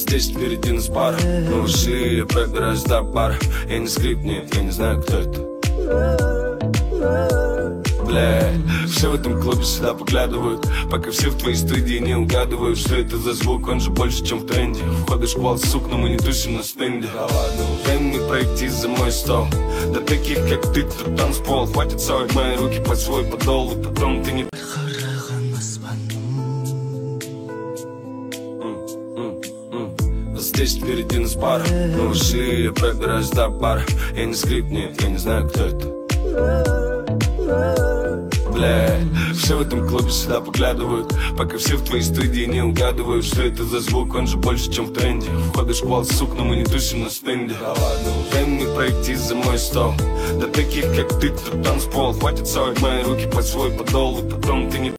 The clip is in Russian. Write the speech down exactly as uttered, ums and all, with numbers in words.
Здесь впереди нас пара. Мы вышли, я пробираюсь до бара. Я не скрип, нет, я не знаю, кто это. Бля, все в этом клубе сюда поглядывают, пока все в твоей студии не угадывают, что это за звук, он же больше, чем в тренде. Входишь в шквал, сук, но мы не тусим на стенде. Дай мне пройти за мой стол. Да таких, как ты, тут танцпол. Хватит совать мои руки под свой подол, и потом ты не... Здесь впереди нас пара. Мы вышли, я пробираюсь до бара. Я не скрип, нет, я не знаю, кто это. Бля, все в этом клубе сюда поглядывают, пока все в твоей студии не угадывают, что это за звук, он же больше, чем в тренде. Входишь в шквал, сук, но мы не тусим на стенде. Дай мне пройти за мой стол. Да таких, как ты, тут танцпол. Хватит совать мои руки под свой подол, и потом ты не...